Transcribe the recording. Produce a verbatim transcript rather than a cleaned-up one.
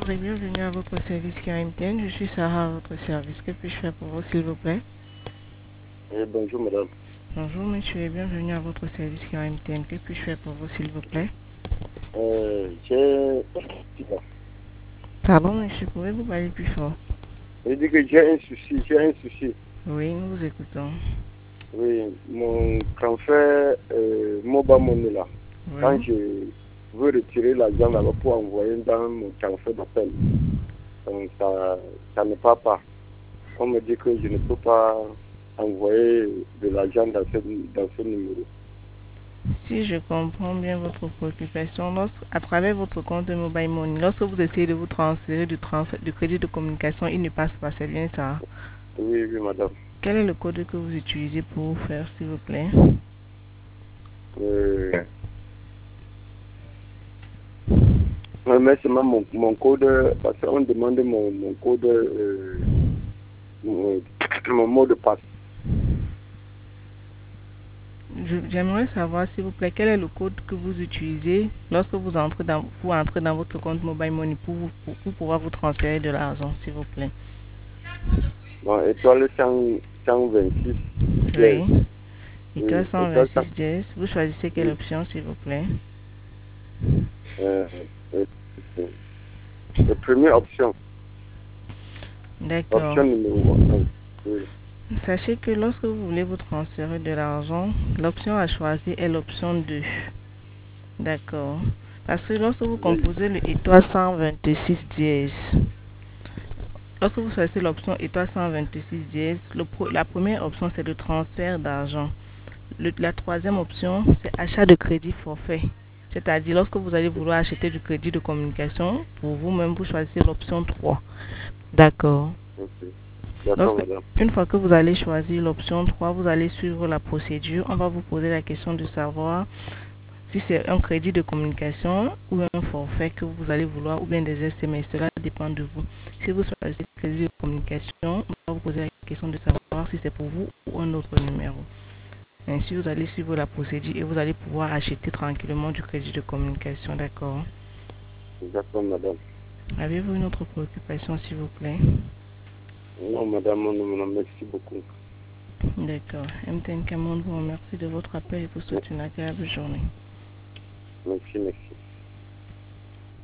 Bonjour et bienvenue à votre service K M T N. Je suis Sarah à votre service. Que puis-je faire pour vous, s'il vous plaît? Eh, bonjour madame. Bonjour monsieur et bienvenue à votre service K M T N. Que puis-je faire pour vous, s'il vous plaît? Euh, j'ai... Pardon monsieur, pouvez-vous parler plus fort? Je dis que j'ai un souci, j'ai un souci. Oui, nous vous écoutons. Oui, mon transfert euh, mobile money là, Oui. quand je veux retirer l'argent là-bas pour envoyer dans mon transfert d'appel, donc ça, ça ne part pas. On me dit que je ne peux pas envoyer de l'argent dans ce, dans ce numéro. Si je comprends bien votre préoccupation, lorsque, à travers votre compte de mobile money, lorsque vous essayez de vous transférer du, transfert, du crédit de communication, il ne passe pas, c'est bien ça? Oui, oui madame. Quel est le code que vous utilisez pour faire, s'il vous plaît? Euh, mais c'est mon, mon code, parce qu'on demande mon, mon code, euh, mon, mon mot de passe. J'aimerais savoir, s'il vous plaît, quel est le code que vous utilisez lorsque vous entrez dans, vous entrez dans votre compte Mobile Money pour, vous, pour, pour pouvoir vous transférer de l'argent, s'il vous plaît. Bon, étoile cent vingt-six, dièse. Oui. Étoile Oui, étoile cent vingt-six dièse. Vous choisissez quelle oui. option, s'il vous plaît? Euh, euh, euh, la première option, D'accord. option numéro un. Oui. Sachez que lorsque vous voulez vous transférer de l'argent, l'option à choisir est l'option deux. D'accord. Parce que lorsque vous Oui. composez le étoile cent vingt-six dièse, lorsque vous choisissez l'option étoile cent vingt-six dièse, le pro- la première option c'est le transfert d'argent. Le- la troisième option c'est achat de crédit forfait. C'est-à-dire lorsque vous allez vouloir acheter du crédit de communication, pour vous-même vous choisissez l'option trois. D'accord. Ok. D'accord, Lorsque, madame. une fois que vous allez choisir l'option trois, vous allez suivre la procédure. On va vous poser la question de savoir si c'est un crédit de communication ou un forfait que vous allez vouloir ou bien des S M S. Cela dépend de vous. Si vous choisissez crédit de communication, on va vous poser la question de savoir si c'est pour vous ou un autre numéro. Ainsi, vous allez suivre la procédure et vous allez pouvoir acheter tranquillement du crédit de communication. D'accord. D'accord, madame. Avez-vous une autre préoccupation, s'il vous plaît? Non, madame, non, non, non, merci beaucoup. D'accord. M T N Cameroun vous remercie de votre appel et vous souhaite une agréable journée. Merci, merci.